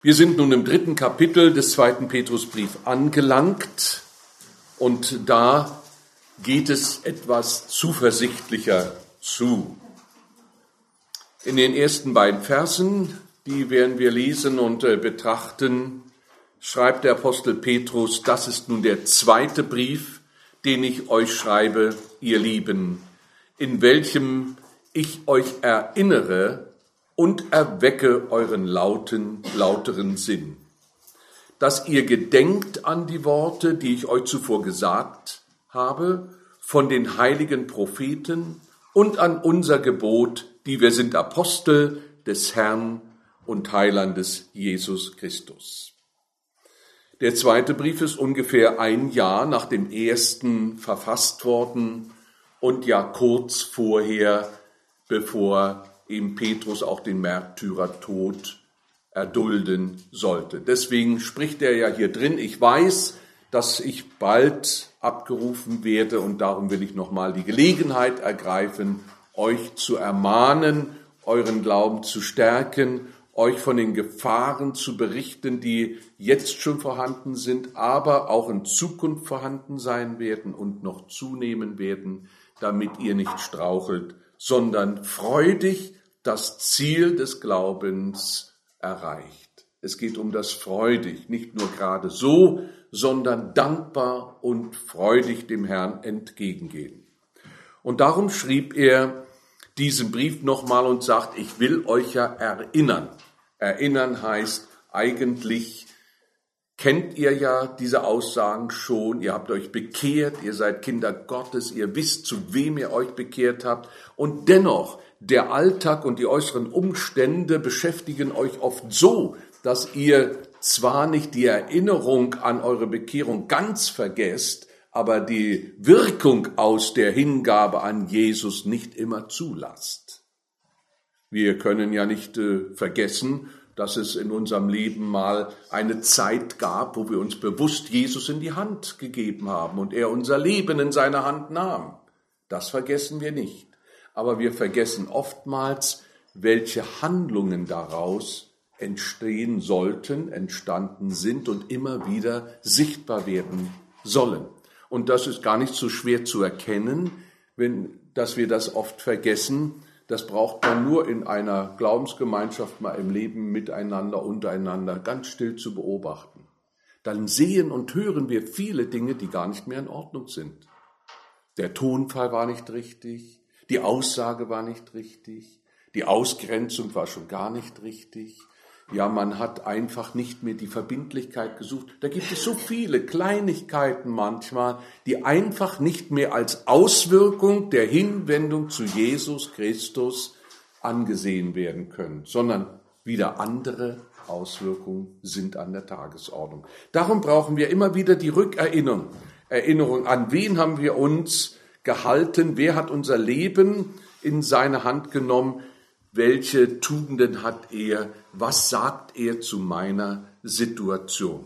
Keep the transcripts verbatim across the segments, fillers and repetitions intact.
Wir sind nun im dritten Kapitel des zweiten Petrusbrief angelangt und da geht es etwas zuversichtlicher zu. In den ersten beiden Versen, die werden wir lesen und betrachten, schreibt der Apostel Petrus: Das ist nun der zweite Brief, den ich euch schreibe, ihr Lieben, in welchem ich euch erinnere und erwecke euren lauten, lauteren Sinn, dass ihr gedenkt an die Worte, die ich euch zuvor gesagt habe, von den heiligen Propheten und an unser Gebot, die wir sind Apostel des Herrn und Heilandes Jesus Christus. Der zweite Brief ist ungefähr ein Jahr nach dem ersten verfasst worden und ja kurz vorher, bevor ihm Petrus auch den Märtyrertod erdulden sollte. Deswegen spricht er ja hier drin: Ich weiß, dass ich bald abgerufen werde und darum will ich nochmal die Gelegenheit ergreifen, euch zu ermahnen, euren Glauben zu stärken, euch von den Gefahren zu berichten, die jetzt schon vorhanden sind, aber auch in Zukunft vorhanden sein werden und noch zunehmen werden, damit ihr nicht strauchelt, sondern freudig das Ziel des Glaubens erreicht. Es geht um das freudig, nicht nur gerade so, sondern dankbar und freudig dem Herrn entgegengehen. Und darum schrieb er diesen Brief nochmal und sagt: Ich will euch ja erinnern. Erinnern heißt eigentlich, kennt ihr ja diese Aussagen schon, ihr habt euch bekehrt, ihr seid Kinder Gottes, ihr wisst, zu wem ihr euch bekehrt habt, und dennoch, der Alltag und die äußeren Umstände beschäftigen euch oft so, dass ihr zwar nicht die Erinnerung an eure Bekehrung ganz vergesst, aber die Wirkung aus der Hingabe an Jesus nicht immer zulasst. Wir können ja nicht äh, vergessen, dass es in unserem Leben mal eine Zeit gab, wo wir uns bewusst Jesus in die Hand gegeben haben und er unser Leben in seine Hand nahm. Das vergessen wir nicht. Aber wir vergessen oftmals, welche Handlungen daraus entstehen sollten, entstanden sind und immer wieder sichtbar werden sollen. Und das ist gar nicht so schwer zu erkennen, wenn, dass wir das oft vergessen. Das braucht man nur in einer Glaubensgemeinschaft mal im Leben miteinander, untereinander ganz still zu beobachten. Dann sehen und hören wir viele Dinge, die gar nicht mehr in Ordnung sind. Der Tonfall war nicht richtig, die Aussage war nicht richtig, die Ausgrenzung war schon gar nicht richtig. Ja, man hat einfach nicht mehr die Verbindlichkeit gesucht. Da gibt es so viele Kleinigkeiten manchmal, die einfach nicht mehr als Auswirkung der Hinwendung zu Jesus Christus angesehen werden können, sondern wieder andere Auswirkungen sind an der Tagesordnung. Darum brauchen wir immer wieder die Rückerinnerung. Erinnerung, an wen haben wir uns gehalten? Wer hat unser Leben in seine Hand genommen? Welche Tugenden hat er? Was sagt er zu meiner Situation?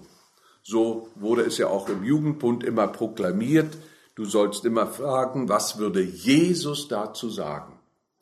So wurde es ja auch im Jugendbund immer proklamiert. Du sollst immer fragen, was würde Jesus dazu sagen?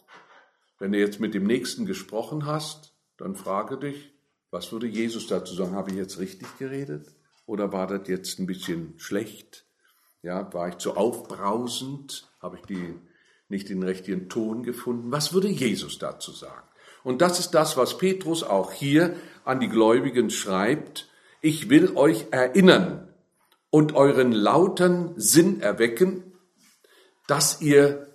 Wenn du jetzt mit dem Nächsten gesprochen hast, dann frage dich, was würde Jesus dazu sagen? Habe ich jetzt richtig geredet? Oder war das jetzt ein bisschen schlecht? Ja, war ich zu aufbrausend? Habe ich die nicht den richtigen Ton gefunden? Was würde Jesus dazu sagen? Und das ist das, was Petrus auch hier an die Gläubigen schreibt. Ich will euch erinnern und euren lauten Sinn erwecken, dass ihr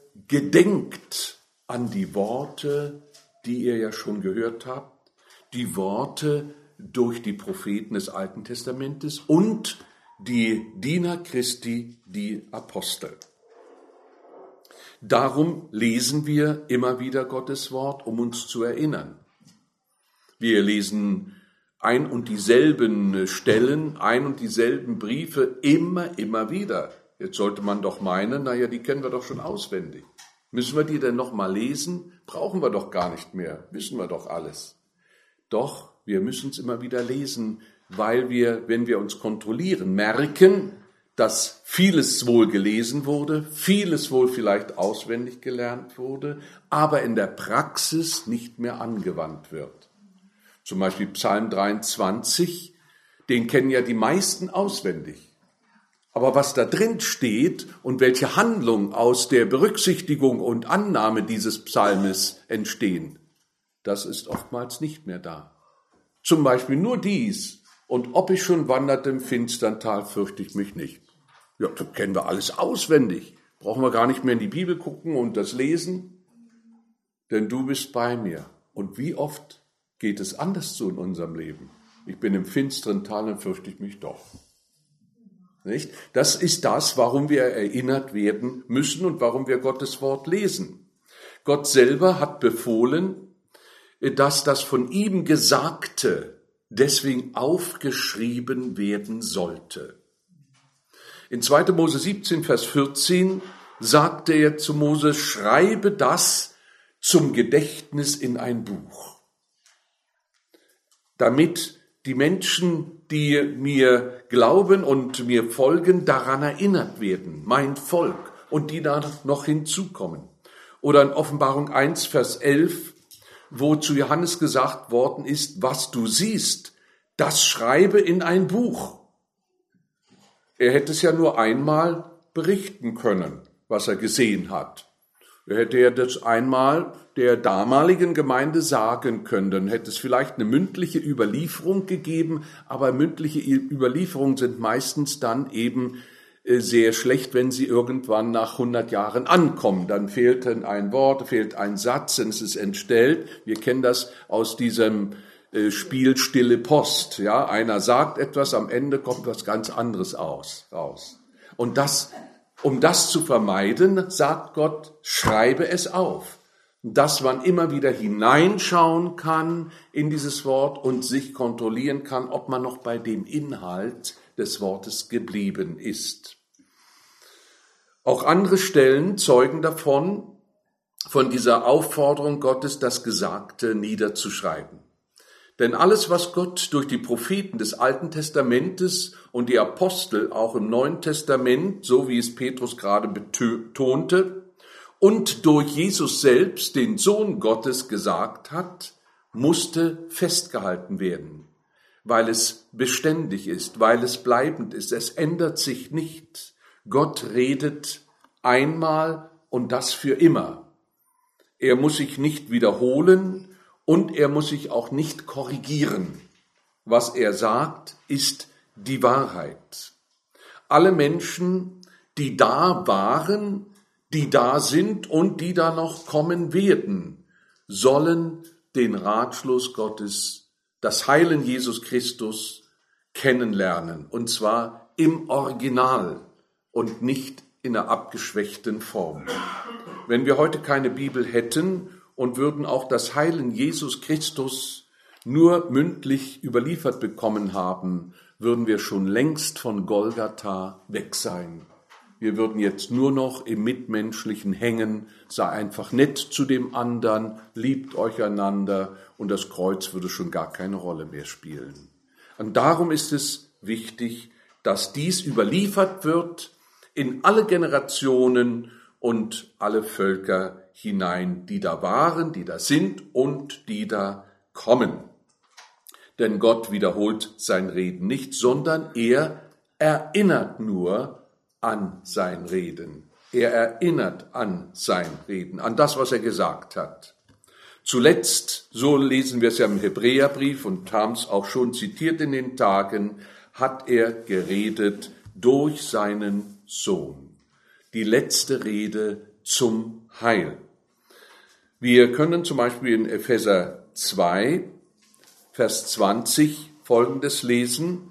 gedenkt an die Worte, die ihr ja schon gehört habt, die Worte durch die Propheten des Alten Testamentes und die Diener Christi, die Apostel. Darum lesen wir immer wieder Gottes Wort, um uns zu erinnern. Wir lesen ein und dieselben Stellen, ein und dieselben Briefe immer, immer wieder. Jetzt sollte man doch meinen, naja, die kennen wir doch schon auswendig. Müssen wir die denn noch mal lesen? Brauchen wir doch gar nicht mehr, wissen wir doch alles. Doch, wir müssen es immer wieder lesen, weil wir, wenn wir uns kontrollieren, merken, dass vieles wohl gelesen wurde, vieles wohl vielleicht auswendig gelernt wurde, aber in der Praxis nicht mehr angewandt wird. Zum Beispiel Psalm dreiundzwanzig, den kennen ja die meisten auswendig. Aber was da drin steht und welche Handlungen aus der Berücksichtigung und Annahme dieses Psalmes entstehen, das ist oftmals nicht mehr da. Zum Beispiel nur dies: Und ob ich schon wanderte im finstern Tal, fürchte ich mich nicht. Ja, das kennen wir alles auswendig. Brauchen wir gar nicht mehr in die Bibel gucken und das lesen. Denn du bist bei mir. Und wie oft geht es anders so in unserem Leben? Ich bin im finsteren Tal und fürchte ich mich doch. Nicht? Das ist das, warum wir erinnert werden müssen und warum wir Gottes Wort lesen. Gott selber hat befohlen, dass das von ihm Gesagte deswegen aufgeschrieben werden sollte. In zweiter Mose siebzehn, Vers vierzehn sagte er zu Mose: Schreibe das zum Gedächtnis in ein Buch, damit die Menschen, die mir glauben und mir folgen, daran erinnert werden, mein Volk, und die da noch hinzukommen. Oder in Offenbarung eins, Vers elf, wo zu Johannes gesagt worden ist: Was du siehst, das schreibe in ein Buch. Er hätte es ja nur einmal berichten können, was er gesehen hat. Er hätte ja das einmal der damaligen Gemeinde sagen können. Dann hätte es vielleicht eine mündliche Überlieferung gegeben, aber mündliche Überlieferungen sind meistens dann eben sehr schlecht, wenn sie irgendwann nach hundert Jahren ankommen. Dann fehlt ein Wort, fehlt ein Satz, dann ist es entstellt. Wir kennen das aus diesem Spiel Stille Post. Ja, einer sagt etwas, am Ende kommt was ganz anderes aus, raus. Und das, um das zu vermeiden, sagt Gott: Schreibe es auf, dass man immer wieder hineinschauen kann in dieses Wort und sich kontrollieren kann, ob man noch bei dem Inhalt des Wortes geblieben ist. Auch andere Stellen zeugen davon, von dieser Aufforderung Gottes, das Gesagte niederzuschreiben. Denn alles, was Gott durch die Propheten des Alten Testamentes und die Apostel auch im Neuen Testament, so wie es Petrus gerade betonte, und durch Jesus selbst, den Sohn Gottes, gesagt hat, musste festgehalten werden, weil es beständig ist, weil es bleibend ist. Es ändert sich nicht. Gott redet einmal und das für immer. Er muss sich nicht wiederholen und er muss sich auch nicht korrigieren. Was er sagt, ist die Wahrheit. Alle Menschen, die da waren, die da sind und die da noch kommen werden, sollen den Ratschluss Gottes, das Heilen Jesus Christus kennenlernen, und zwar im Original und nicht in einer abgeschwächten Form. Wenn wir heute keine Bibel hätten und würden auch das Heilen Jesus Christus nur mündlich überliefert bekommen haben, würden wir schon längst von Golgatha weg sein. Wir würden jetzt nur noch im Mitmenschlichen hängen, sei einfach nett zu dem anderen, liebt euch einander, und das Kreuz würde schon gar keine Rolle mehr spielen. Und darum ist es wichtig, dass dies überliefert wird in alle Generationen und alle Völker hinein, die da waren, die da sind und die da kommen. Denn Gott wiederholt sein Reden nicht, sondern er erinnert nur an sein Reden. Er erinnert an sein Reden, an das, was er gesagt hat. Zuletzt, so lesen wir es ja im Hebräerbrief und haben es auch schon zitiert in den Tagen, hat er geredet durch seinen Sohn. Die letzte Rede zum Heil. Wir können zum Beispiel in Epheser zwei, Vers zwanzig Folgendes lesen,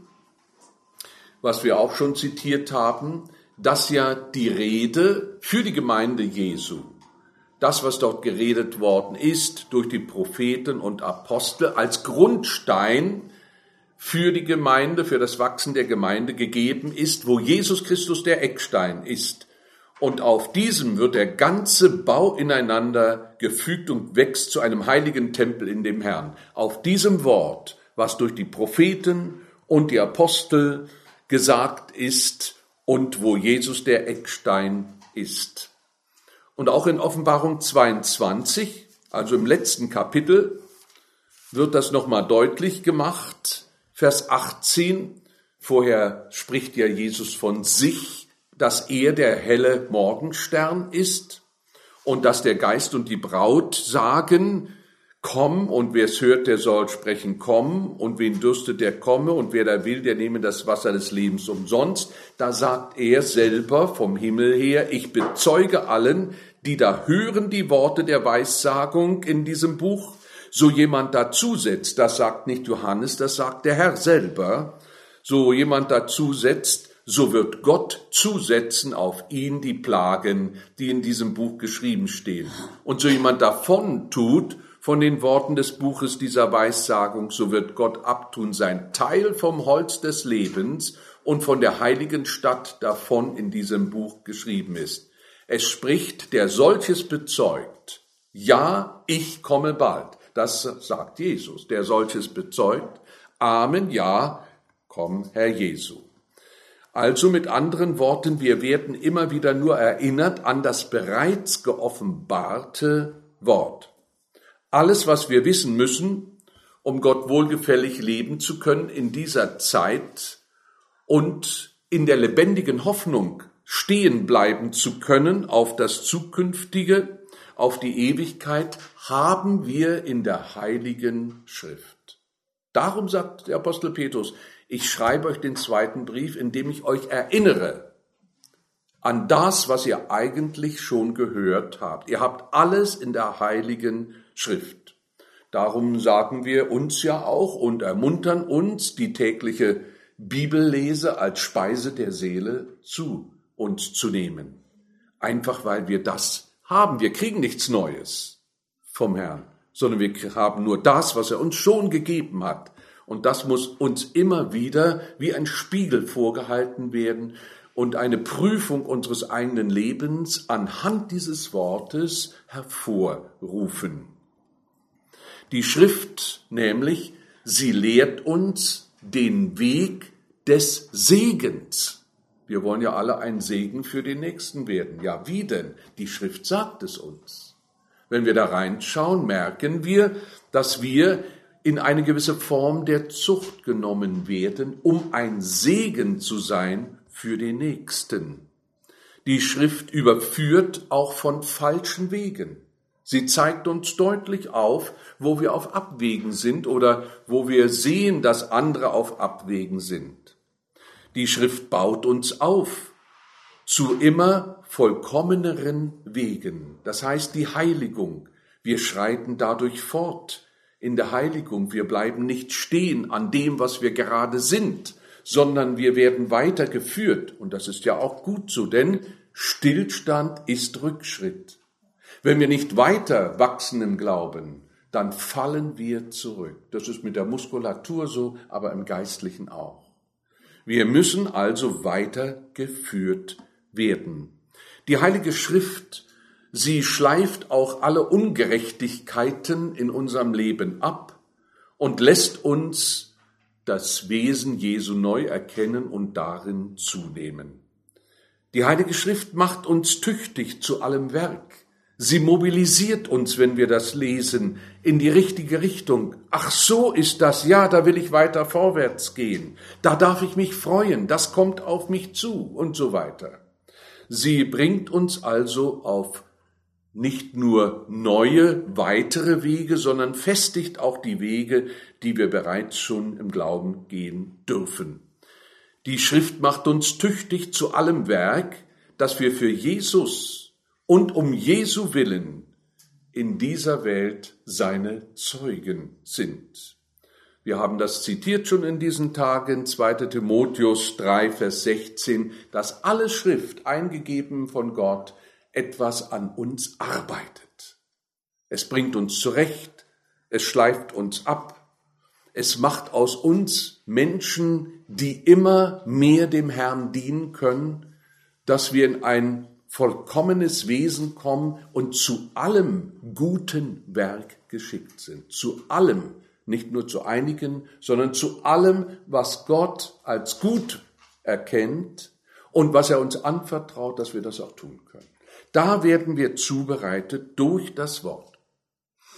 was wir auch schon zitiert haben, dass ja die Rede für die Gemeinde Jesu, das, was dort geredet worden ist durch die Propheten und Apostel, als Grundstein für die Gemeinde, für das Wachsen der Gemeinde gegeben ist, wo Jesus Christus der Eckstein ist. Und auf diesem wird der ganze Bau ineinander gefügt und wächst zu einem heiligen Tempel in dem Herrn. Auf diesem Wort, was durch die Propheten und die Apostel gesagt ist und wo Jesus der Eckstein ist. Und auch in Offenbarung zweiundzwanzig, also im letzten Kapitel, wird das nochmal deutlich gemacht. Vers achtzehn, vorher spricht ja Jesus von sich, dass er der helle Morgenstern ist und dass der Geist und die Braut sagen, komm, und wer es hört, der soll sprechen, komm, und wen dürstet, der komme, und wer da will, der nehme das Wasser des Lebens umsonst. Da sagt er selber vom Himmel her, ich bezeuge allen, die da hören die Worte der Weissagung in diesem Buch, so jemand dazusetzt, das sagt nicht Johannes, das sagt der Herr selber, so jemand dazusetzt, so wird Gott zusetzen auf ihn die Plagen, die in diesem Buch geschrieben stehen. Und so jemand davon tut, von den Worten des Buches dieser Weissagung, so wird Gott abtun sein Teil vom Holz des Lebens und von der heiligen Stadt davon in diesem Buch geschrieben ist. Es spricht, der solches bezeugt, ja, ich komme bald. Das sagt Jesus, der solches bezeugt. Amen, ja, komm, Herr Jesu. Also mit anderen Worten, wir werden immer wieder nur erinnert an das bereits geoffenbarte Wort. Alles, was wir wissen müssen, um Gott wohlgefällig leben zu können in dieser Zeit und in der lebendigen Hoffnung stehen bleiben zu können auf das Zukünftige, auf die Ewigkeit, haben wir in der Heiligen Schrift. Darum sagt der Apostel Petrus, ich schreibe euch den zweiten Brief, indem ich euch erinnere an das, was ihr eigentlich schon gehört habt. Ihr habt alles in der Heiligen Schrift. Darum sagen wir uns ja auch und ermuntern uns, die tägliche Bibellese als Speise der Seele zu uns zu nehmen. Einfach weil wir das haben. Wir kriegen nichts Neues vom Herrn, sondern wir haben nur das, was er uns schon gegeben hat. Und das muss uns immer wieder wie ein Spiegel vorgehalten werden und eine Prüfung unseres eigenen Lebens anhand dieses Wortes hervorrufen. Die Schrift nämlich, sie lehrt uns den Weg des Segens. Wir wollen ja alle ein Segen für den Nächsten werden. Ja, wie denn? Die Schrift sagt es uns. Wenn wir da reinschauen, merken wir, dass wir in eine gewisse Form der Zucht genommen werden, um ein Segen zu sein für den Nächsten. Die Schrift überführt auch von falschen Wegen. Sie zeigt uns deutlich auf, wo wir auf Abwägen sind oder wo wir sehen, dass andere auf Abwägen sind. Die Schrift baut uns auf zu immer vollkommeneren Wegen. Das heißt die Heiligung. Wir schreiten dadurch fort in der Heiligung. Wir bleiben nicht stehen an dem, was wir gerade sind, sondern wir werden weitergeführt. Und das ist ja auch gut so, denn Stillstand ist Rückschritt. Wenn wir nicht weiter wachsen im Glauben, dann fallen wir zurück. Das ist mit der Muskulatur so, aber im Geistlichen auch. Wir müssen also weitergeführt werden. Die Heilige Schrift, sie schleift auch alle Ungerechtigkeiten in unserem Leben ab und lässt uns das Wesen Jesu neu erkennen und darin zunehmen. Die Heilige Schrift macht uns tüchtig zu allem Werk. Sie mobilisiert uns, wenn wir das lesen, in die richtige Richtung. Ach, so ist das, ja, da will ich weiter vorwärts gehen. Da darf ich mich freuen, das kommt auf mich zu und so weiter. Sie bringt uns also auf nicht nur neue, weitere Wege, sondern festigt auch die Wege, die wir bereits schon im Glauben gehen dürfen. Die Schrift macht uns tüchtig zu allem Werk, das wir für Jesus und um Jesu willen in dieser Welt seine Zeugen sind. Wir haben das zitiert schon in diesen Tagen, zweiter Timotheus drei, Vers sechzehn, dass alle Schrift, eingegeben von Gott, etwas an uns arbeitet. Es bringt uns zurecht, es schleift uns ab, es macht aus uns Menschen, die immer mehr dem Herrn dienen können, dass wir in ein vollkommenes Wesen kommen und zu allem guten Werk geschickt sind. Zu allem, nicht nur zu einigen, sondern zu allem, was Gott als gut erkennt und was er uns anvertraut, dass wir das auch tun können. Da werden wir zubereitet durch das Wort.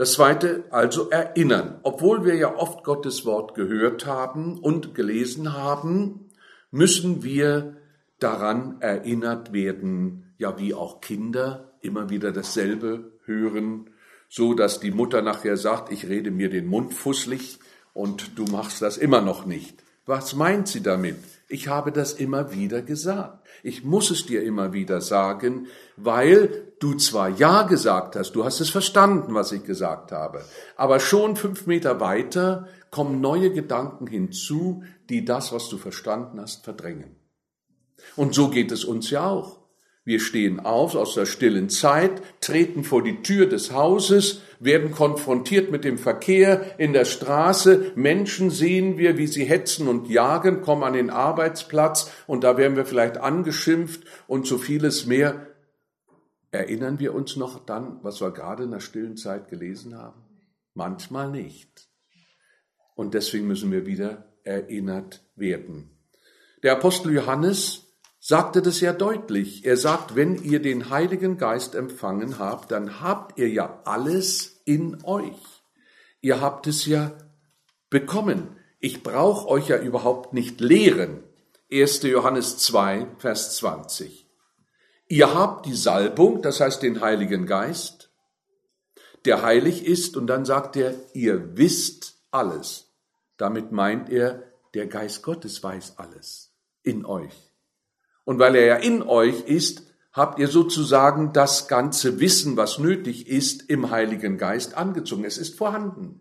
Das zweite, also erinnern. Obwohl wir ja oft Gottes Wort gehört haben und gelesen haben, müssen wir daran erinnert werden, ja wie auch Kinder immer wieder dasselbe hören, so dass die Mutter nachher sagt, ich rede mir den Mund fusselig und du machst das immer noch nicht. Was meint sie damit? Ich habe das immer wieder gesagt. Ich muss es dir immer wieder sagen, weil du zwar Ja gesagt hast, du hast es verstanden, was ich gesagt habe, aber schon fünf Meter weiter kommen neue Gedanken hinzu, die das, was du verstanden hast, verdrängen. Und so geht es uns ja auch. Wir stehen auf aus der stillen Zeit, treten vor die Tür des Hauses, werden konfrontiert mit dem Verkehr in der Straße. Menschen sehen wir, wie sie hetzen und jagen, kommen an den Arbeitsplatz und da werden wir vielleicht angeschimpft und so vieles mehr. Erinnern wir uns noch dann, was wir gerade in der stillen Zeit gelesen haben? Manchmal nicht. Und deswegen müssen wir wieder erinnert werden. Der Apostel Johannes sagte das ja deutlich. Er sagt, wenn ihr den Heiligen Geist empfangen habt, dann habt ihr ja alles in euch. Ihr habt es ja bekommen. Ich brauche euch ja überhaupt nicht lehren. erster Johannes zwei, Vers zwanzig. Ihr habt die Salbung, das heißt den Heiligen Geist, der heilig ist, und dann sagt er, ihr wisst alles. Damit meint er, der Geist Gottes weiß alles in euch. Und weil er ja in euch ist, habt ihr sozusagen das ganze Wissen, was nötig ist, im Heiligen Geist angezogen. Es ist vorhanden.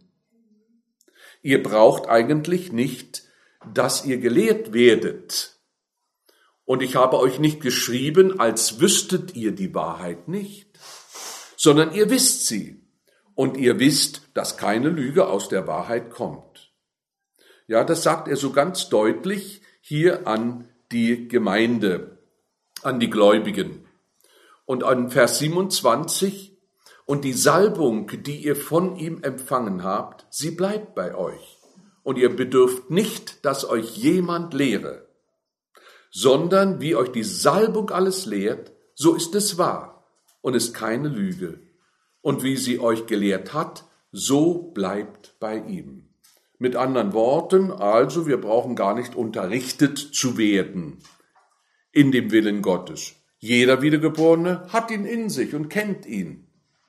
Ihr braucht eigentlich nicht, dass ihr gelehrt werdet. Und ich habe euch nicht geschrieben, als wüsstet ihr die Wahrheit nicht, sondern ihr wisst sie. Und ihr wisst, dass keine Lüge aus der Wahrheit kommt. Ja, das sagt er so ganz deutlich hier an die Gemeinde, an die Gläubigen. Und an Vers siebenundzwanzig, und die Salbung, die ihr von ihm empfangen habt, sie bleibt bei euch. Und ihr bedürft nicht, dass euch jemand lehre, sondern wie euch die Salbung alles lehrt, so ist es wahr und ist keine Lüge. Und wie sie euch gelehrt hat, so bleibt bei ihm. Mit anderen Worten, also wir brauchen gar nicht unterrichtet zu werden in dem Willen Gottes. Jeder Wiedergeborene hat ihn in sich und kennt ihn.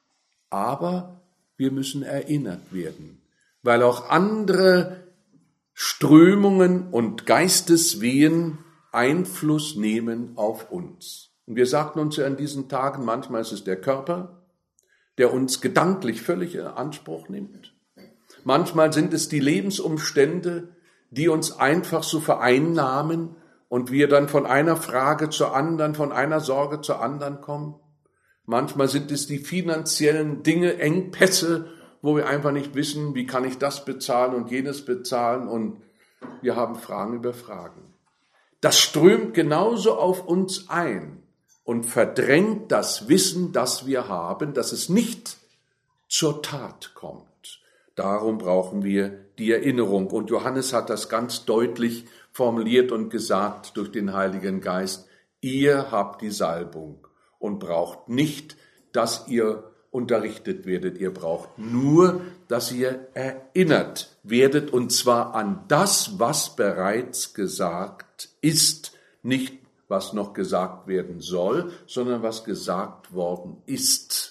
Aber wir müssen erinnert werden, weil auch andere Strömungen und Geisteswehen Einfluss nehmen auf uns. Und wir sagten uns ja in diesen Tagen, manchmal ist es der Körper, der uns gedanklich völlig in Anspruch nimmt. Manchmal sind es die Lebensumstände, die uns einfach so vereinnahmen und wir dann von einer Frage zur anderen, von einer Sorge zur anderen kommen. Manchmal sind es die finanziellen Dinge, Engpässe, wo wir einfach nicht wissen, wie kann ich das bezahlen und jenes bezahlen, und wir haben Fragen über Fragen. Das strömt genauso auf uns ein und verdrängt das Wissen, das wir haben, dass es nicht zur Tat kommt. Darum brauchen wir die Erinnerung. Und Johannes hat das ganz deutlich formuliert und gesagt durch den Heiligen Geist. Ihr habt die Salbung und braucht nicht, dass ihr unterrichtet werdet. Ihr braucht nur, dass ihr erinnert werdet, und zwar an das, was bereits gesagt ist. Nicht, was noch gesagt werden soll, sondern was gesagt worden ist.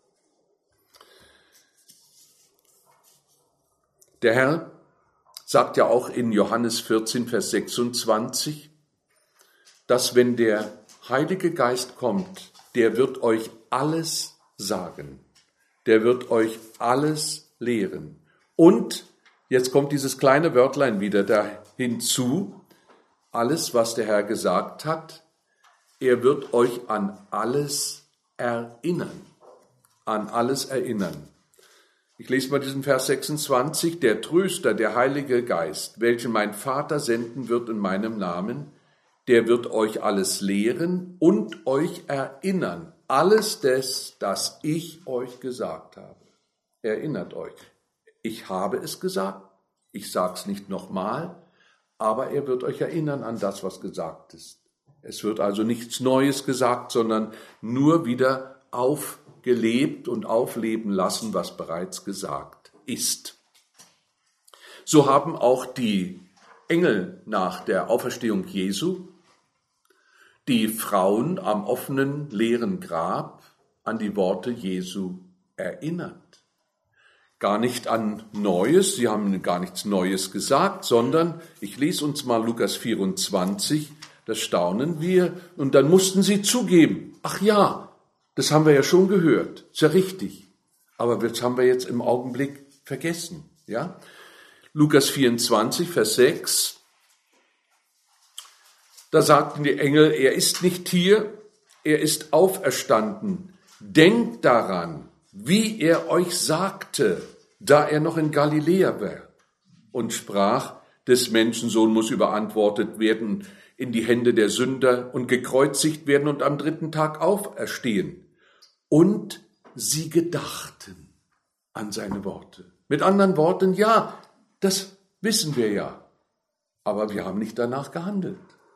Der Herr sagt ja auch in Johannes vierzehn, Vers sechsundzwanzig, dass wenn der Heilige Geist kommt, der wird euch alles sagen. Der wird euch alles lehren. Und jetzt kommt dieses kleine Wörtlein wieder da hinzu. Alles, was der Herr gesagt hat, er wird euch an alles erinnern. An alles erinnern. Ich lese mal diesen Vers sechsundzwanzig. Der Tröster, der Heilige Geist, welchen mein Vater senden wird in meinem Namen, der wird euch alles lehren und euch erinnern. Alles das, das ich euch gesagt habe. Erinnert euch. Ich habe es gesagt. Ich sage es nicht nochmal, aber er wird euch erinnern an das, was gesagt ist. Es wird also nichts Neues gesagt, sondern nur wieder aufgegriffen. gelebt und aufleben lassen, was bereits gesagt ist. So haben auch die Engel nach der Auferstehung Jesu die Frauen am offenen, leeren Grab an die Worte Jesu erinnert. Gar nicht an Neues, sie haben gar nichts Neues gesagt, sondern, ich lese uns mal Lukas vierundzwanzig, das staunen wir, und dann mussten sie zugeben, ach ja, das haben wir ja schon gehört, ist ja richtig, aber das haben wir jetzt im Augenblick vergessen. Ja? Lukas vierundzwanzig, Vers sechs, da sagten die Engel, er ist nicht hier, er ist auferstanden. Denkt daran, wie er euch sagte, da er noch in Galiläa war, und sprach, des Menschensohn muss überantwortet werden in die Hände der Sünder und gekreuzigt werden und am dritten Tag auferstehen. Und sie gedachten an seine Worte. Mit anderen Worten, ja, das wissen wir ja, aber wir haben nicht danach gehandelt.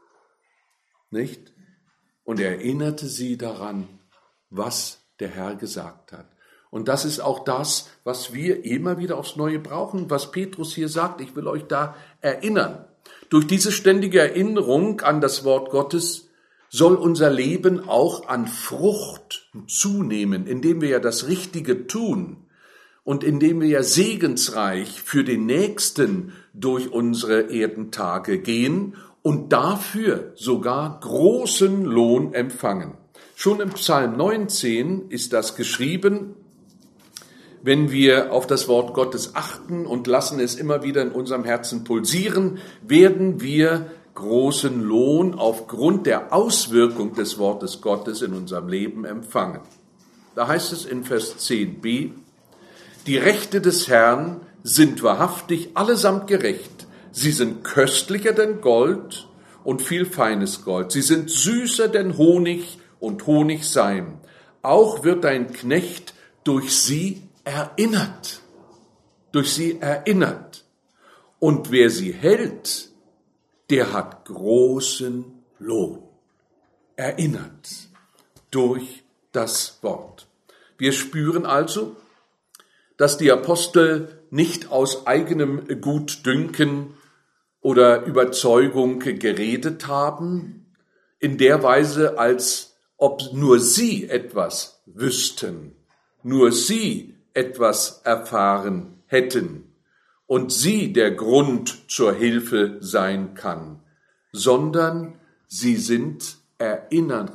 Nicht? Und er erinnerte sie daran, was der Herr gesagt hat. Und das ist auch das, was wir immer wieder aufs Neue brauchen, was Petrus hier sagt. Ich will euch da erinnern. Durch diese ständige Erinnerung an das Wort Gottes soll unser Leben auch an Frucht zunehmen, indem wir ja das Richtige tun und indem wir ja segensreich für den Nächsten durch unsere Erdentage gehen und dafür sogar großen Lohn empfangen. Schon im Psalm neunzehn ist das geschrieben, wenn wir auf das Wort Gottes achten und lassen es immer wieder in unserem Herzen pulsieren, werden wir großen Lohn aufgrund der Auswirkung des Wortes Gottes in unserem Leben empfangen. Da heißt es in Vers zehn b, die Rechte des Herrn sind wahrhaftig allesamt gerecht. Sie sind köstlicher denn Gold und viel feines Gold. Sie sind süßer denn Honig und Honigseim. Auch wird dein Knecht durch sie erinnert. Durch sie erinnert. Und wer sie hält, der hat großen Lohn. Erinnert durch das Wort. Wir spüren also, dass die Apostel nicht aus eigenem Gutdünken oder Überzeugung geredet haben, in der Weise, als ob nur sie etwas wüssten, nur sie etwas erfahren hätten und sie der Grund zur Hilfe sein kann, sondern sie sind Erinner-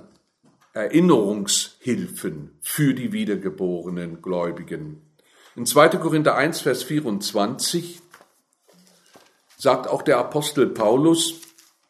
Erinnerungshilfen für die wiedergeborenen Gläubigen. In zweiter Korinther eins, Vers vierundzwanzig sagt auch der Apostel Paulus,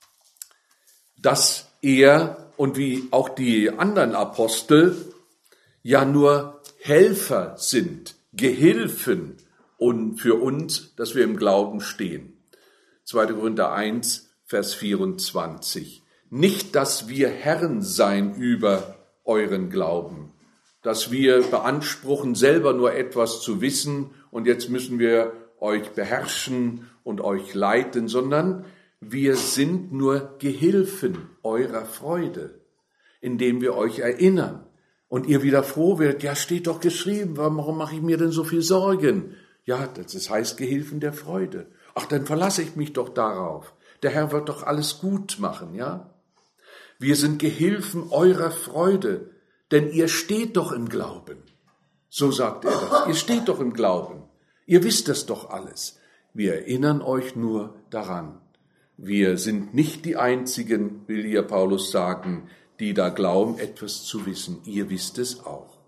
dass er und wie auch die anderen Apostel ja nur Helfer sind, Gehilfen und für uns, dass wir im Glauben stehen. zweiter Korinther eins, Vers vierundzwanzig. Nicht, dass wir Herren seien über euren Glauben, dass wir beanspruchen, selber nur etwas zu wissen und jetzt müssen wir euch beherrschen und euch leiten, sondern wir sind nur Gehilfen eurer Freude, indem wir euch erinnern und ihr wieder froh werdet. Ja, steht doch geschrieben, warum mache ich mir denn so viel Sorgen? Ja, das heißt Gehilfen der Freude. Ach, dann verlasse ich mich doch darauf. Der Herr wird doch alles gut machen, ja? Wir sind Gehilfen eurer Freude, denn ihr steht doch im Glauben. So sagt er das. Ihr steht doch im Glauben. Ihr wisst das doch alles. Wir erinnern euch nur daran. Wir sind nicht die Einzigen, will hier Paulus sagen, die da glauben, etwas zu wissen. Ihr wisst es auch.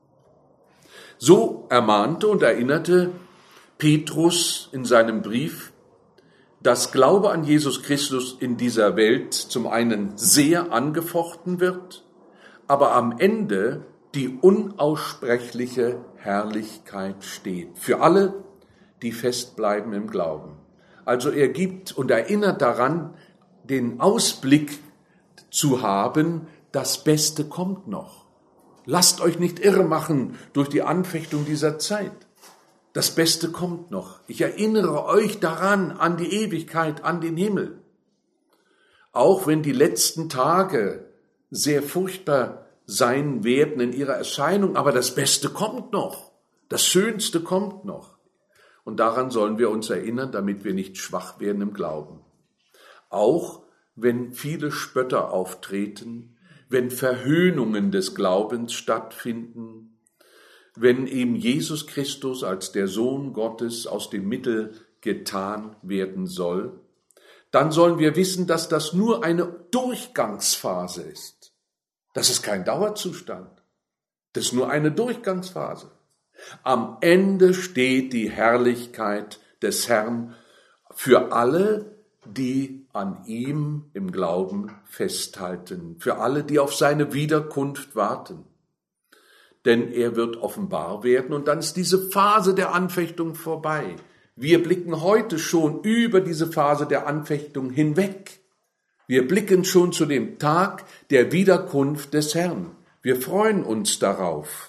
So ermahnte und erinnerte Petrus in seinem Brief, dass Glaube an Jesus Christus in dieser Welt zum einen sehr angefochten wird, aber am Ende die unaussprechliche Herrlichkeit steht. Für alle, die festbleiben im Glauben. Also er gibt und erinnert daran, den Ausblick zu haben, das Beste kommt noch. Lasst euch nicht irre machen durch die Anfechtung dieser Zeit. Das Beste kommt noch. Ich erinnere euch daran, an die Ewigkeit, an den Himmel. Auch wenn die letzten Tage sehr furchtbar sein werden in ihrer Erscheinung, aber das Beste kommt noch, das Schönste kommt noch. Und daran sollen wir uns erinnern, damit wir nicht schwach werden im Glauben. Auch wenn viele Spötter auftreten, wenn Verhöhnungen des Glaubens stattfinden, wenn eben Jesus Christus als der Sohn Gottes aus dem Mittel getan werden soll, dann sollen wir wissen, dass das nur eine Durchgangsphase ist. Das ist kein Dauerzustand. Das ist nur eine Durchgangsphase. Am Ende steht die Herrlichkeit des Herrn für alle, die an ihm im Glauben festhalten, für alle, die auf seine Wiederkunft warten. Denn er wird offenbar werden und dann ist diese Phase der Anfechtung vorbei. Wir blicken heute schon über diese Phase der Anfechtung hinweg. Wir blicken schon zu dem Tag der Wiederkunft des Herrn. Wir freuen uns darauf.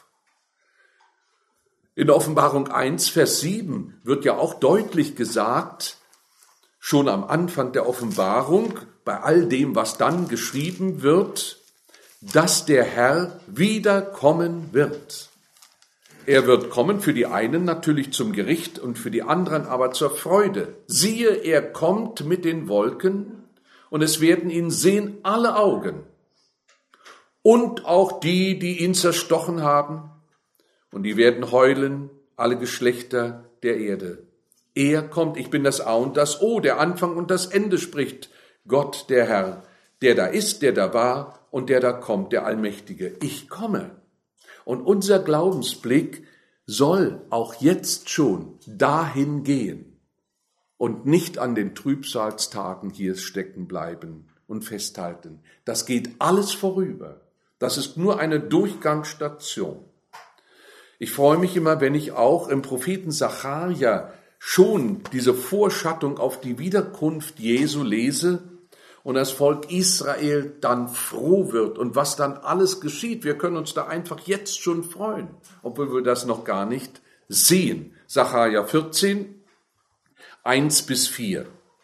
In Offenbarung eins, Vers sieben wird ja auch deutlich gesagt, schon am Anfang der Offenbarung, bei all dem, was dann geschrieben wird, dass der Herr wiederkommen wird. Er wird kommen für die einen natürlich zum Gericht und für die anderen aber zur Freude. Siehe, er kommt mit den Wolken und es werden ihn sehen alle Augen und auch die, die ihn zerstochen haben. Und die werden heulen, alle Geschlechter der Erde. Er kommt, ich bin das A und das O, der Anfang und das Ende, spricht Gott, der Herr, der da ist, der da war und der da kommt, der Allmächtige. Ich komme. Und unser Glaubensblick soll auch jetzt schon dahin gehen und nicht an den Trübsalstagen hier stecken bleiben und festhalten. Das geht alles vorüber. Das ist nur eine Durchgangsstation. Ich freue mich immer, wenn ich auch im Propheten Sacharja schon diese Vorschattung auf die Wiederkunft Jesu lese und das Volk Israel dann froh wird und was dann alles geschieht. Wir können uns da einfach jetzt schon freuen, obwohl wir das noch gar nicht sehen. Sacharja vierzehn, eins bis vier.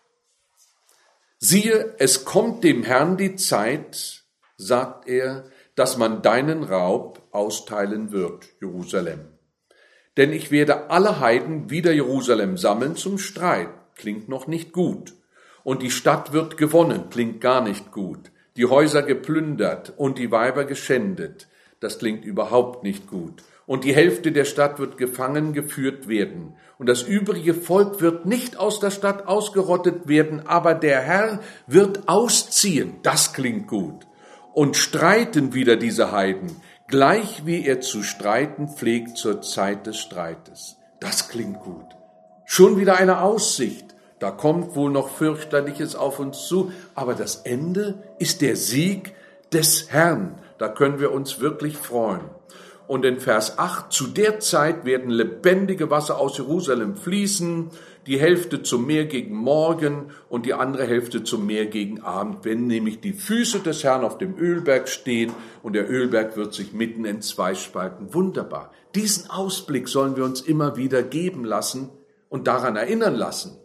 Siehe, es kommt dem Herrn die Zeit, sagt er, dass man deinen Raub austeilen wird, Jerusalem. Denn ich werde alle Heiden wider Jerusalem sammeln zum Streit. Klingt noch nicht gut. Und die Stadt wird gewonnen. Klingt gar nicht gut. Die Häuser geplündert und die Weiber geschändet. Das klingt überhaupt nicht gut. Und die Hälfte der Stadt wird gefangen geführt werden. Und das übrige Volk wird nicht aus der Stadt ausgerottet werden, aber der Herr wird ausziehen. Das klingt gut. Und streiten wieder diese Heiden, gleich wie er zu streiten pflegt zur Zeit des Streites. Das klingt gut. Schon wieder eine Aussicht. Da kommt wohl noch fürchterliches auf uns zu, aber das Ende ist der Sieg des Herrn. Da können wir uns wirklich freuen. Und in Vers acht, zu der Zeit werden lebendige Wasser aus Jerusalem fließen, die Hälfte zum Meer gegen Morgen und die andere Hälfte zum Meer gegen Abend, wenn nämlich die Füße des Herrn auf dem Ölberg stehen und der Ölberg wird sich mitten in zwei spalten. Wunderbar. Diesen Ausblick sollen wir uns immer wieder geben lassen und daran erinnern lassen.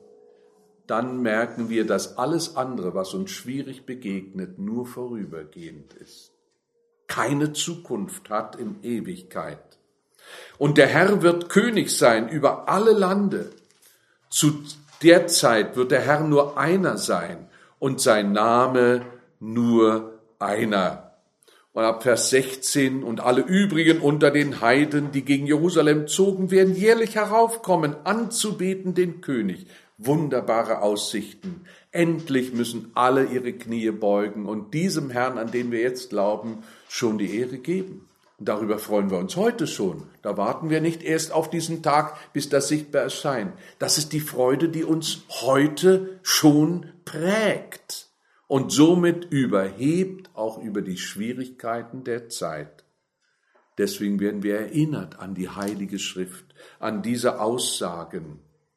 Dann merken wir, dass alles andere, was uns schwierig begegnet, nur vorübergehend ist. Keine Zukunft hat in Ewigkeit. Und der Herr wird König sein über alle Lande. Zu der Zeit wird der Herr nur einer sein und sein Name nur einer. Und ab Vers sechzehn, und alle übrigen unter den Heiden, die gegen Jerusalem zogen, werden jährlich heraufkommen, anzubeten den König. Wunderbare Aussichten. Endlich müssen alle ihre Knie beugen und diesem Herrn, an den wir jetzt glauben, schon die Ehre geben. Und darüber freuen wir uns heute schon. Da warten wir nicht erst auf diesen Tag, bis das sichtbar erscheint. Das ist die Freude, die uns heute schon prägt und somit überhebt auch über die Schwierigkeiten der Zeit. Deswegen werden wir erinnert an die Heilige Schrift, an diese Aussagen.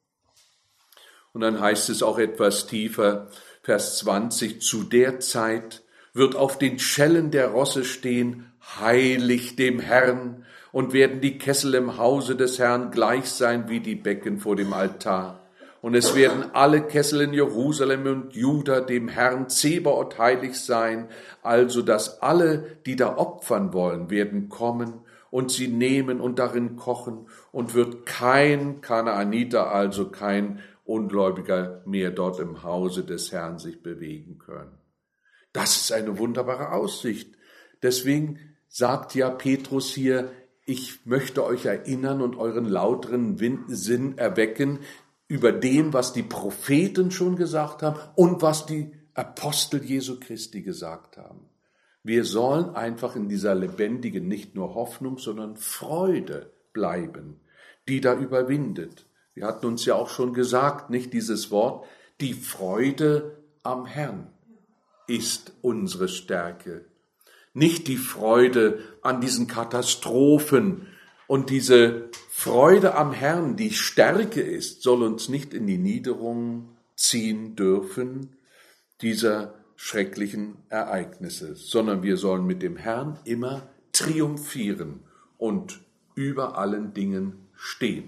Und dann heißt es auch etwas tiefer, Vers zwanzig, zu der Zeit wird auf den Schellen der Rosse stehen, heilig dem Herrn, und werden die Kessel im Hause des Herrn gleich sein wie die Becken vor dem Altar. Und es werden alle Kessel in Jerusalem und Juda dem Herrn Zebaoth heilig sein, also dass alle, die da opfern wollen, werden kommen und sie nehmen und darin kochen, und wird kein Kanaaniter, also kein Ungläubiger mehr dort im Hause des Herrn sich bewegen können. Das ist eine wunderbare Aussicht. Deswegen sagt ja Petrus hier, ich möchte euch erinnern und euren lauteren Sinn erwecken über dem, was die Propheten schon gesagt haben und was die Apostel Jesu Christi gesagt haben. Wir sollen einfach in dieser lebendigen, nicht nur Hoffnung, sondern Freude bleiben, die da überwindet. Wir hatten uns ja auch schon gesagt, nicht dieses Wort, die Freude am Herrn ist unsere Stärke. Nicht die Freude an diesen Katastrophen, und diese Freude am Herrn, die Stärke ist, soll uns nicht in die Niederung ziehen dürfen, dieser schrecklichen Ereignisse, sondern wir sollen mit dem Herrn immer triumphieren und über allen Dingen stehen.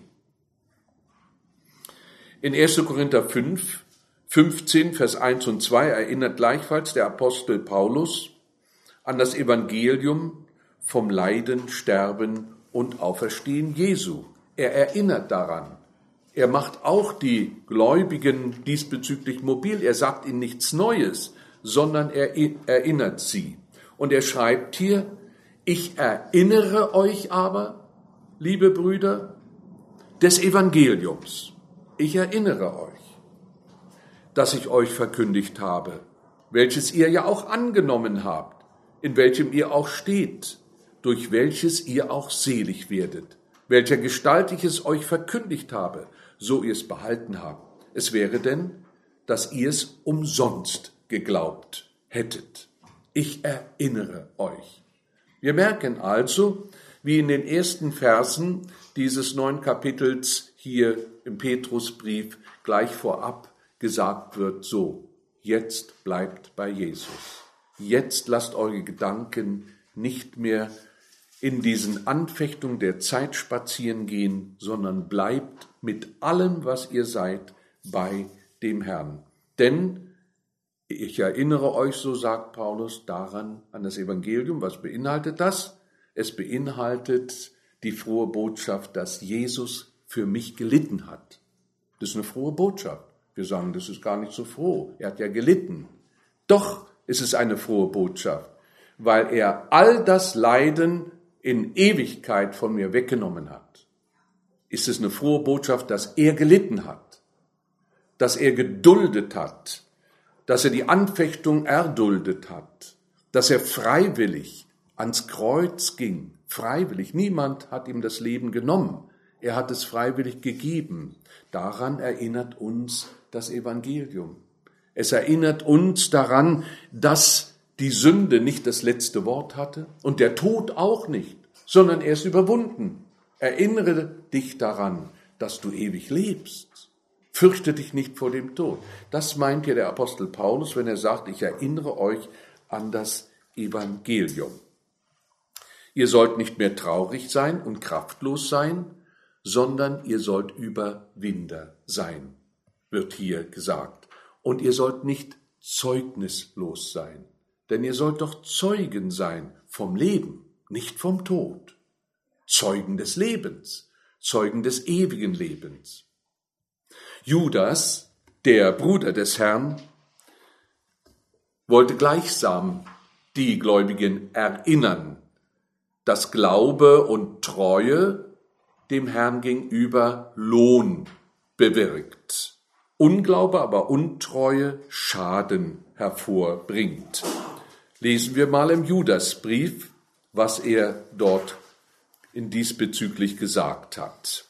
In erster Korinther fünf, fünfzehn, Vers eins und zwei erinnert gleichfalls der Apostel Paulus an das Evangelium vom Leiden, Sterben und Auferstehen Jesu. Er erinnert daran. Er macht auch die Gläubigen diesbezüglich mobil. Er sagt ihnen nichts Neues, sondern er erinnert sie. Und er schreibt hier, ich erinnere euch aber, liebe Brüder, des Evangeliums. Ich erinnere euch, dass ich euch verkündigt habe, welches ihr ja auch angenommen habt, in welchem ihr auch steht, durch welches ihr auch selig werdet, welcher Gestalt ich es euch verkündigt habe, so ihr es behalten habt. Es wäre denn, dass ihr es umsonst geglaubt hättet. Ich erinnere euch. Wir merken also, wie in den ersten Versen dieses neuen Kapitels hier im Petrusbrief gleich vorab gesagt wird, so, jetzt bleibt bei Jesus. Jetzt lasst eure Gedanken nicht mehr in diesen Anfechtungen der Zeit spazieren gehen, sondern bleibt mit allem, was ihr seid, bei dem Herrn. Denn ich erinnere euch, so sagt Paulus, daran, an das Evangelium. Was beinhaltet das? Es beinhaltet die frohe Botschaft, dass Jesus für mich gelitten hat. Das ist eine frohe Botschaft. Wir sagen, das ist gar nicht so froh. Er hat ja gelitten. Doch ist es eine frohe Botschaft, weil er all das Leiden in Ewigkeit von mir weggenommen hat. Ist es eine frohe Botschaft, dass er gelitten hat, dass er geduldet hat, dass er die Anfechtung erduldet hat, dass er freiwillig ans Kreuz ging, freiwillig. Niemand hat ihm das Leben genommen. Er hat es freiwillig gegeben. Daran erinnert uns das Evangelium. Es erinnert uns daran, dass die Sünde nicht das letzte Wort hatte und der Tod auch nicht, sondern er ist überwunden. Erinnere dich daran, dass du ewig lebst. Fürchte dich nicht vor dem Tod. Das meint hier der Apostel Paulus, wenn er sagt, ich erinnere euch an das Evangelium. Ihr sollt nicht mehr traurig sein und kraftlos sein, sondern ihr sollt Überwinder sein, wird hier gesagt. Und ihr sollt nicht zeugnislos sein, denn ihr sollt doch Zeugen sein vom Leben, nicht vom Tod. Zeugen des Lebens, Zeugen des ewigen Lebens. Judas, der Bruder des Herrn, wollte gleichsam die Gläubigen erinnern, dass Glaube und Treue dem Herrn gegenüber Lohn bewirkt. Unglaube, aber Untreue Schaden hervorbringt. Lesen wir mal im Judasbrief, was er dort in diesbezüglich gesagt hat.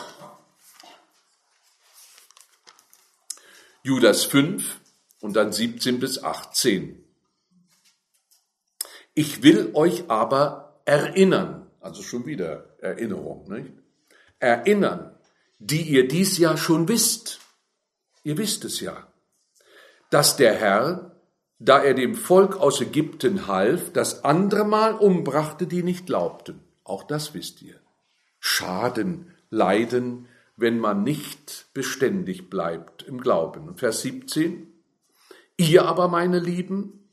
Judas fünf und dann siebzehn bis achtzehn. Ich will euch aber erinnern, also schon wieder Erinnerung, nicht? Erinnern, die ihr dies ja schon wisst. Ihr wisst es ja, dass der Herr, da er dem Volk aus Ägypten half, das andere Mal umbrachte, die nicht glaubten. Auch das wisst ihr. Schaden, Leiden wenn man nicht beständig bleibt im Glauben. Und Vers siebzehn, ihr aber, meine Lieben,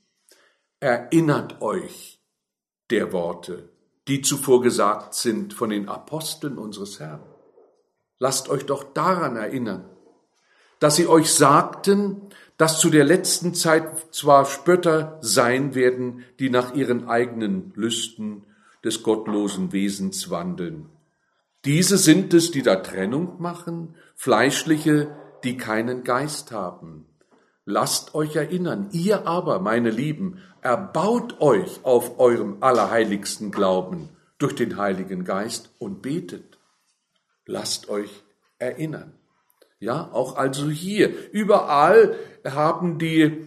erinnert euch der Worte, die zuvor gesagt sind von den Aposteln unseres Herrn. Lasst euch doch daran erinnern, dass sie euch sagten, dass zu der letzten Zeit zwar Spötter sein werden, die nach ihren eigenen Lüsten des gottlosen Wesens wandeln. Diese sind es, die da Trennung machen, Fleischliche, die keinen Geist haben. Lasst euch erinnern, ihr aber, meine Lieben, erbaut euch auf eurem allerheiligsten Glauben durch den Heiligen Geist und betet. Lasst euch erinnern. Ja, auch also hier, überall haben die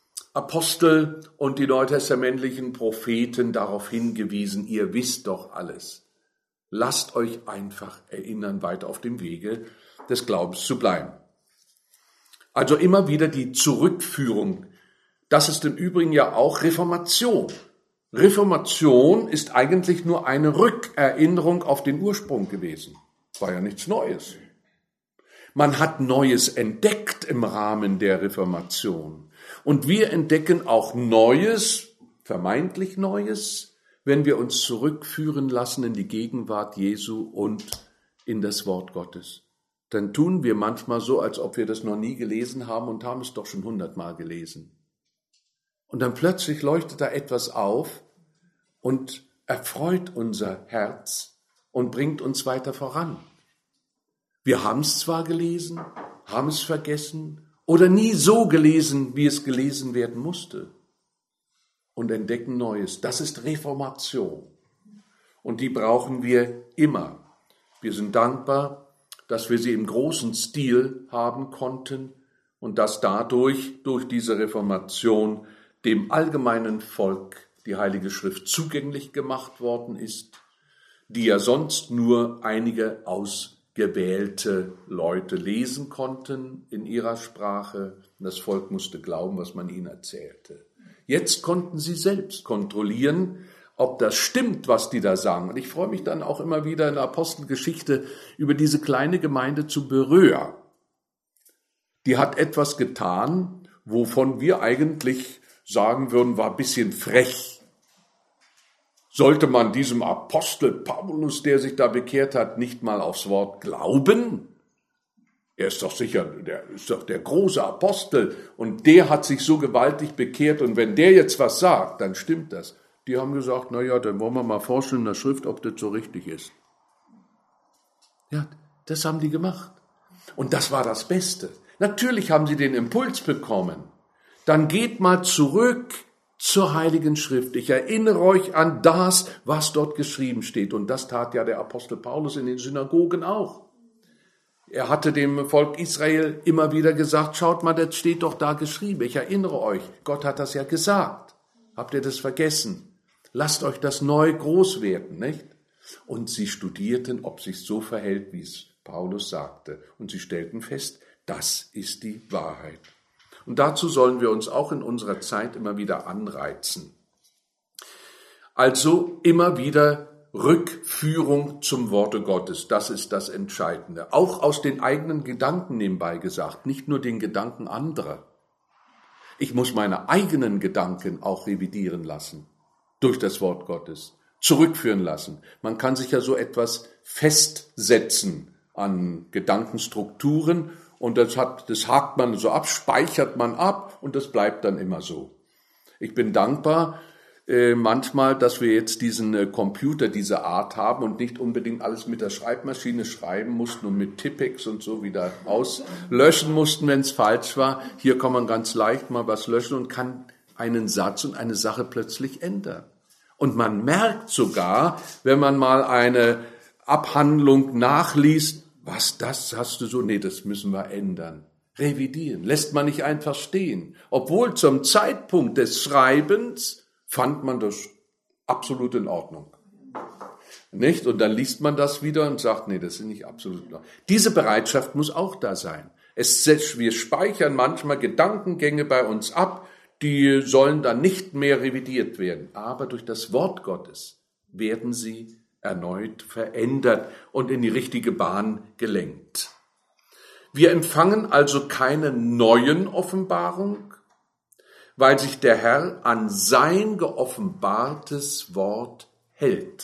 Apostel und die neutestamentlichen Propheten darauf hingewiesen, ihr wisst doch alles. Lasst euch einfach erinnern, weiter auf dem Wege des Glaubens zu bleiben. Also immer wieder die Zurückführung. Das ist im Übrigen ja auch Reformation. Reformation ist eigentlich nur eine Rückerinnerung auf den Ursprung gewesen. War ja nichts Neues. Man hat Neues entdeckt im Rahmen der Reformation. Und wir entdecken auch Neues, vermeintlich Neues, wenn wir uns zurückführen lassen in die Gegenwart Jesu und in das Wort Gottes. Dann tun wir manchmal so, als ob wir das noch nie gelesen haben und haben es doch schon hundertmal gelesen. Und dann plötzlich leuchtet da etwas auf und erfreut unser Herz und bringt uns weiter voran. Wir haben es zwar gelesen, haben es vergessen oder nie so gelesen, wie es gelesen werden musste und entdecken Neues. Das ist Reformation und die brauchen wir immer. Wir sind dankbar, dass wir sie im großen Stil haben konnten und dass dadurch, durch diese Reformation, dem allgemeinen Volk die Heilige Schrift zugänglich gemacht worden ist, die ja sonst nur einige ausgewählte Leute lesen konnten in ihrer Sprache. Und das Volk musste glauben, was man ihnen erzählte. Jetzt konnten sie selbst kontrollieren, ob das stimmt, was die da sagen. Und ich freue mich dann auch immer wieder in der Apostelgeschichte über diese kleine Gemeinde zu Beröa. Die hat etwas getan, wovon wir eigentlich sagen würden, war ein bisschen frech. Sollte man diesem Apostel Paulus, der sich da bekehrt hat, nicht mal aufs Wort glauben? Er ist doch sicher, der ist doch der große Apostel und der hat sich so gewaltig bekehrt und wenn der jetzt was sagt, dann stimmt das. Die haben gesagt, na ja, dann wollen wir mal forschen in der Schrift, ob das so richtig ist. Ja, das haben die gemacht. Und das war das Beste. Natürlich haben sie den Impuls bekommen. Dann geht mal zurück zur Heiligen Schrift. Ich erinnere euch an das, was dort geschrieben steht. Und das tat ja der Apostel Paulus in den Synagogen auch. Er hatte dem Volk Israel immer wieder gesagt, schaut mal, das steht doch da geschrieben. Ich erinnere euch, Gott hat das ja gesagt. Habt ihr das vergessen? Lasst euch das neu groß werden, nicht? Und sie studierten, ob sich so verhält, wie es Paulus sagte. Und sie stellten fest, das ist die Wahrheit. Und dazu sollen wir uns auch in unserer Zeit immer wieder anreizen. Also immer wieder Rückführung zum Worte Gottes, das ist das Entscheidende. Auch aus den eigenen Gedanken nebenbei gesagt, nicht nur den Gedanken anderer. Ich muss meine eigenen Gedanken auch revidieren lassen durch das Wort Gottes, zurückführen lassen. Man kann sich ja so etwas festsetzen an Gedankenstrukturen und das, hat, das hakt man so ab, speichert man ab und das bleibt dann immer so. Ich bin dankbar äh, manchmal, dass wir jetzt diesen äh, Computer dieser Art haben und nicht unbedingt alles mit der Schreibmaschine schreiben mussten und mit Tippex und so wieder auslöschen mussten, wenn es falsch war. Hier kann man ganz leicht mal was löschen und kann einen Satz und eine Sache plötzlich ändern. Und man merkt sogar, wenn man mal eine Abhandlung nachliest, was, das hast du so? Nee, das müssen wir ändern. Revidieren, lässt man nicht einfach stehen. Obwohl zum Zeitpunkt des Schreibens fand man das absolut in Ordnung. Nicht? Und dann liest man das wieder und sagt, nee, das ist nicht absolut in Ordnung. Diese Bereitschaft muss auch da sein. Es, wir speichern manchmal Gedankengänge bei uns ab, die sollen dann nicht mehr revidiert werden. Aber durch das Wort Gottes werden sie erneut verändert und in die richtige Bahn gelenkt. Wir empfangen also keine neuen Offenbarungen, weil sich der Herr an sein geoffenbartes Wort hält.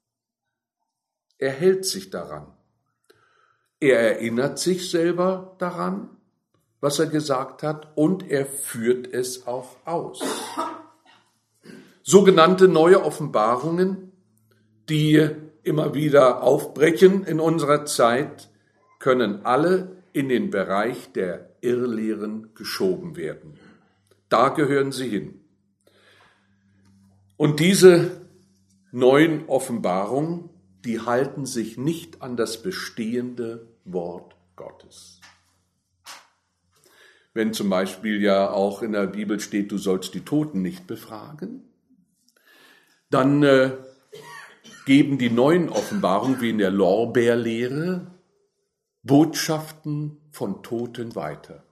Er hält sich daran. Er erinnert sich selber daran, was er gesagt hat, und er führt es auch aus. Sogenannte neue Offenbarungen, die immer wieder aufbrechen in unserer Zeit, können alle in den Bereich der Irrlehren geschoben werden. Da gehören sie hin. Und diese neuen Offenbarungen, die halten sich nicht an das bestehende Wort Gottes. Wenn zum Beispiel ja auch in der Bibel steht, du sollst die Toten nicht befragen, dann äh, geben die neuen Offenbarungen, wie in der Lorbeerlehre, Botschaften von Toten weiter.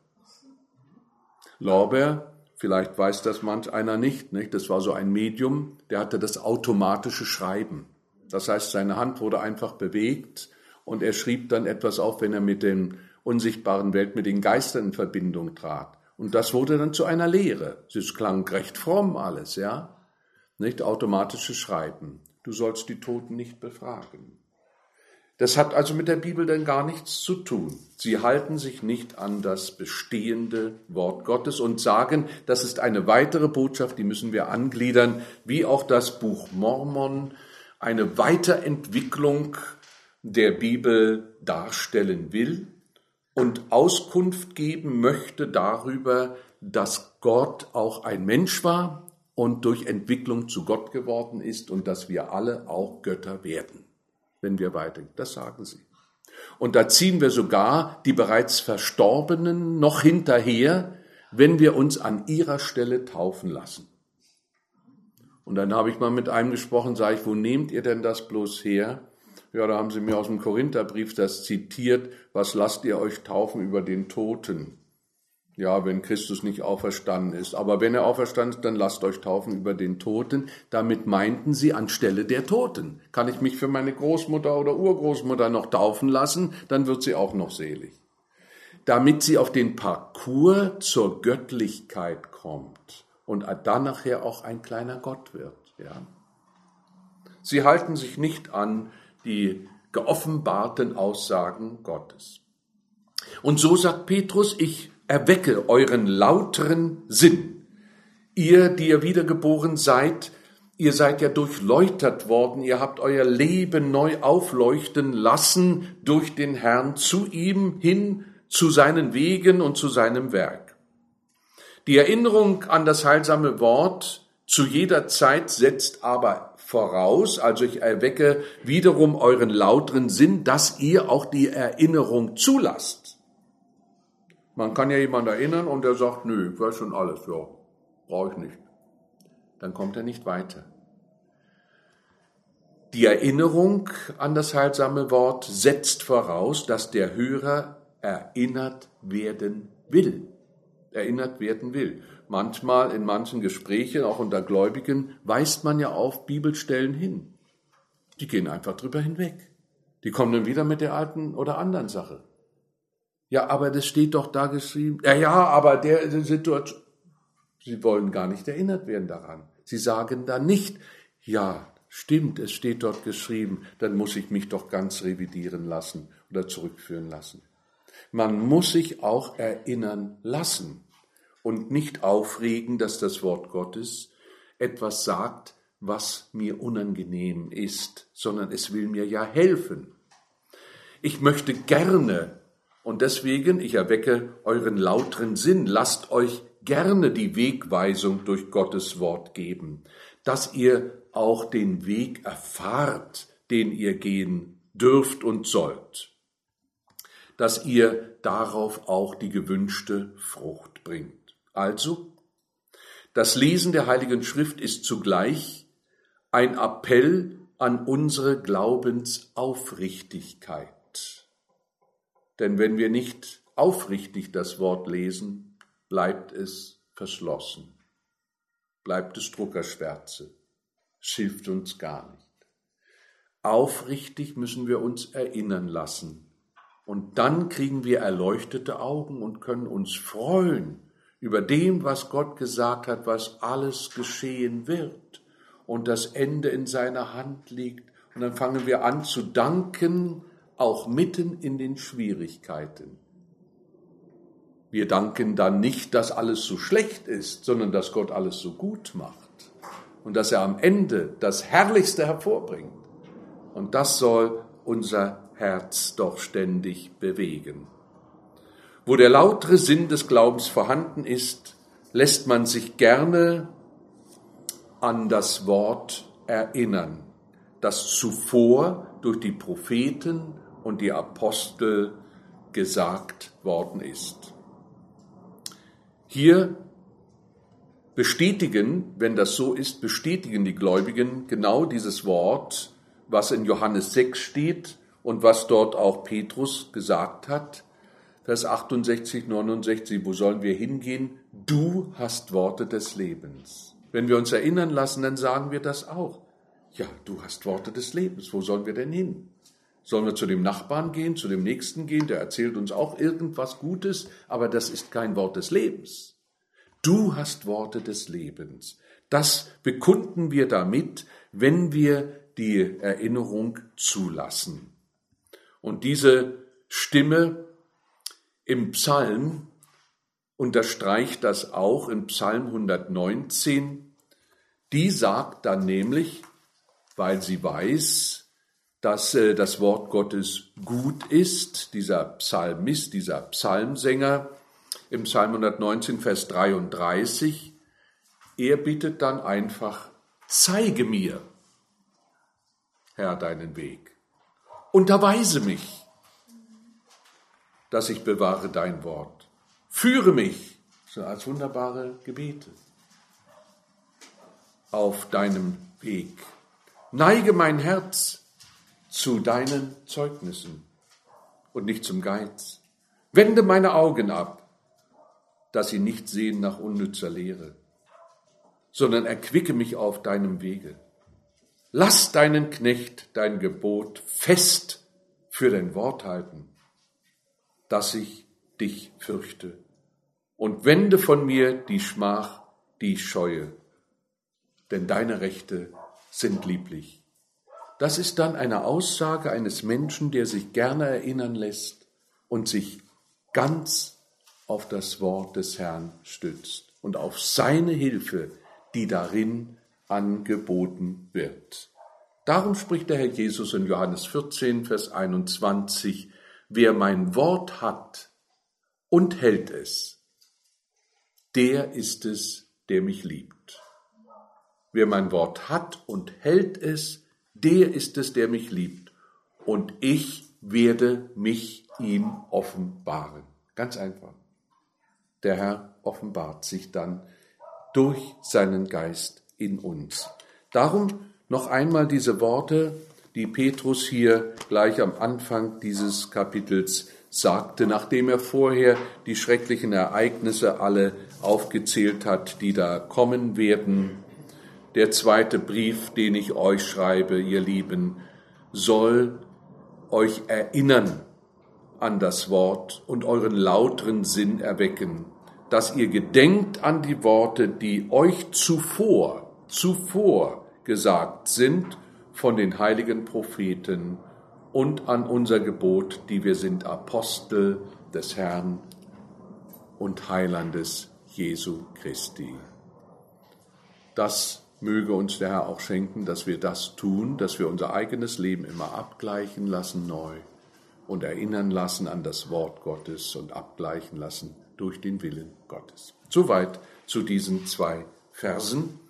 Lorbeer, vielleicht weiß das manch einer nicht, nicht, das war so ein Medium, der hatte das automatische Schreiben. Das heißt, seine Hand wurde einfach bewegt und er schrieb dann etwas auf, wenn er mit der unsichtbaren Welt, mit den Geistern in Verbindung trat. Und das wurde dann zu einer Lehre. Es klang recht fromm alles, ja. Nicht automatisches Schreiben. Du sollst die Toten nicht befragen. Das hat also mit der Bibel dann gar nichts zu tun. Sie halten sich nicht an das bestehende Wort Gottes und sagen, das ist eine weitere Botschaft, die müssen wir angliedern, wie auch das Buch Mormon eine Weiterentwicklung der Bibel darstellen will und Auskunft geben möchte darüber, dass Gott auch ein Mensch war und durch Entwicklung zu Gott geworden ist und dass wir alle auch Götter werden, wenn wir weitergehen. Das sagen sie. Und da ziehen wir sogar die bereits Verstorbenen noch hinterher, wenn wir uns an ihrer Stelle taufen lassen. Und dann habe ich mal mit einem gesprochen, sage ich, wo nehmt ihr denn das bloß her? Ja, da haben sie mir aus dem Korintherbrief das zitiert, was lasst ihr euch taufen über den Toten? Ja, wenn Christus nicht auferstanden ist. Aber wenn er auferstanden ist, dann lasst euch taufen über den Toten. Damit meinten sie anstelle der Toten. Kann ich mich für meine Großmutter oder Urgroßmutter noch taufen lassen, dann wird sie auch noch selig. Damit sie auf den Parcours zur Göttlichkeit kommt und dann nachher auch ein kleiner Gott wird. Ja. Sie halten sich nicht an die geoffenbarten Aussagen Gottes. Und so sagt Petrus, ich erwecke euren lauteren Sinn. Ihr, die ihr wiedergeboren seid, ihr seid ja durchläutert worden, ihr habt euer Leben neu aufleuchten lassen durch den Herrn zu ihm hin, zu seinen Wegen und zu seinem Werk. Die Erinnerung an das heilsame Wort zu jeder Zeit setzt aber voraus, also ich erwecke wiederum euren lauteren Sinn, dass ihr auch die Erinnerung zulasst. Man kann ja jemanden erinnern und der sagt, nö, ich weiß schon alles, ja, brauche ich nicht. Dann kommt er nicht weiter. Die Erinnerung an das heilsame Wort setzt voraus, dass der Hörer erinnert werden will. Erinnert werden will. Manchmal in manchen Gesprächen, auch unter Gläubigen, weist man ja auf Bibelstellen hin. Die gehen einfach drüber hinweg. Die kommen dann wieder mit der alten oder anderen Sache. Ja, aber das steht doch da geschrieben. Ja, ja, aber der Situation. Sie wollen gar nicht erinnert werden daran. Sie sagen dann nicht, ja, stimmt, es steht dort geschrieben, dann muss ich mich doch ganz revidieren lassen oder zurückführen lassen. Man muss sich auch erinnern lassen und nicht aufregen, dass das Wort Gottes etwas sagt, was mir unangenehm ist, sondern es will mir ja helfen. Ich möchte gerne, und deswegen, ich erwecke euren lauteren Sinn, lasst euch gerne die Wegweisung durch Gottes Wort geben, dass ihr auch den Weg erfahrt, den ihr gehen dürft und sollt, dass ihr darauf auch die gewünschte Frucht bringt. Also, das Lesen der Heiligen Schrift ist zugleich ein Appell an unsere Glaubensaufrichtigkeit. Denn wenn wir nicht aufrichtig das Wort lesen, bleibt es verschlossen, bleibt es Druckerschwärze, es hilft uns gar nicht. aufrichtig müssen wir uns erinnern lassen. Und dann kriegen wir erleuchtete Augen und können uns freuen über dem, was Gott gesagt hat, was alles geschehen wird und das Ende in seiner Hand liegt. Und dann fangen wir an zu danken, auch mitten in den Schwierigkeiten. Wir danken dann nicht, dass alles so schlecht ist, sondern dass Gott alles so gut macht und dass er am Ende das Herrlichste hervorbringt. Und das soll unser Herz doch ständig bewegen. Wo der lautere Sinn des Glaubens vorhanden ist, lässt man sich gerne an das Wort erinnern, das zuvor durch die Propheten und die Apostel gesagt worden ist. Hier bestätigen, wenn das so ist, bestätigen die Gläubigen genau dieses Wort, was in Johannes sechs steht und was dort auch Petrus gesagt hat. Vers achtundsechzig, neunundsechzig, wo sollen wir hingehen? Du hast Worte des Lebens. Wenn wir uns erinnern lassen, dann sagen wir das auch. Ja, du hast Worte des Lebens. Wo sollen wir denn hin? Sollen wir zu dem Nachbarn gehen, zu dem Nächsten gehen? Der erzählt uns auch irgendwas Gutes, aber das ist kein Wort des Lebens. Du hast Worte des Lebens. Das bekunden wir damit, wenn wir die Erinnerung zulassen. Und diese Stimme im Psalm unterstreicht das auch in Psalm hundertneunzehn. Die sagt dann nämlich, weil sie weiß, dass äh, das Wort Gottes gut ist, dieser Psalmist, dieser Psalmsänger, im Psalm hundertneunzehn, Vers dreiunddreißig, er bittet dann einfach, zeige mir, Herr, deinen Weg, unterweise mich, dass ich bewahre dein Wort, führe mich, so als wunderbare Gebete, auf deinem Weg, neige mein Herz zu deinen Zeugnissen und nicht zum Geiz. Wende meine Augen ab, dass sie nicht sehen nach unnützer Lehre, sondern erquicke mich auf deinem Wege. Lass deinen Knecht dein Gebot fest für dein Wort halten, dass ich dich fürchte, und wende von mir die Schmach, die ich scheue, denn deine Rechte sind lieblich. Das ist dann eine Aussage eines Menschen, der sich gerne erinnern lässt und sich ganz auf das Wort des Herrn stützt und auf seine Hilfe, die darin angeboten wird. Darum spricht der Herr Jesus in Johannes vierzehn, Vers einundzwanzig, wer mein Wort hat und hält es, der ist es, der mich liebt. Wer mein Wort hat und hält es, der ist es, der mich liebt. Und ich werde mich ihm offenbaren. Ganz einfach. Der Herr offenbart sich dann durch seinen Geist in uns. Darum noch einmal diese Worte, die Petrus hier gleich am Anfang dieses Kapitels sagte, nachdem er vorher die schrecklichen Ereignisse alle aufgezählt hat, die da kommen werden. Der zweite Brief, den ich euch schreibe, ihr Lieben, soll euch erinnern an das Wort und euren lauteren Sinn erwecken, dass ihr gedenkt an die Worte, die euch zuvor, zuvor gesagt sind von den heiligen Propheten und an unser Gebot, die wir sind Apostel des Herrn und Heilandes Jesu Christi. Das möge uns der Herr auch schenken, dass wir das tun, dass wir unser eigenes Leben immer abgleichen lassen neu und erinnern lassen an das Wort Gottes und abgleichen lassen durch den Willen Gottes. Soweit zu diesen zwei Versen.